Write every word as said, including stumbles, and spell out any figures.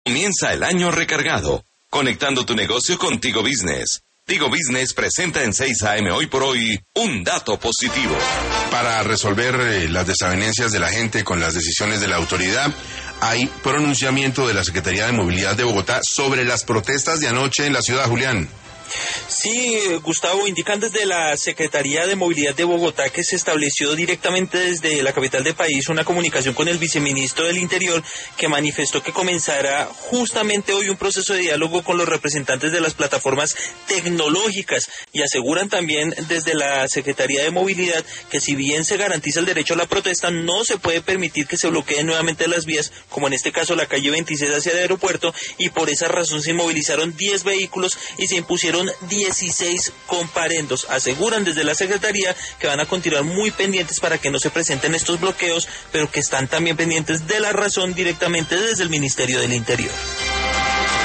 Comienza el año recargado, conectando tu negocio con Tigo Business. Tigo Business presenta en seis a eme hoy por hoy un dato positivo. Para resolver eh, las desavenencias de la gente con las decisiones de la autoridad, hay pronunciamiento de la Secretaría de Movilidad de Bogotá sobre las protestas de anoche en la ciudad, Julián. Sí, Gustavo, indican desde la Secretaría de Movilidad de Bogotá que se estableció directamente desde la capital del país una comunicación con el viceministro del Interior, que manifestó que comenzará justamente hoy un proceso de diálogo con los representantes de las plataformas tecnológicas, y aseguran también desde la Secretaría de Movilidad que si bien se garantiza el derecho a la protesta, no se puede permitir que se bloqueen nuevamente las vías, como en este caso la calle veintiséis hacia el aeropuerto, y por esa razón se inmovilizaron diez vehículos y se impusieron dieciséis comparendos. Aseguran desde la Secretaría que van a continuar muy pendientes para que no se presenten estos bloqueos, pero que están también pendientes de la razón directamente desde el Ministerio del Interior.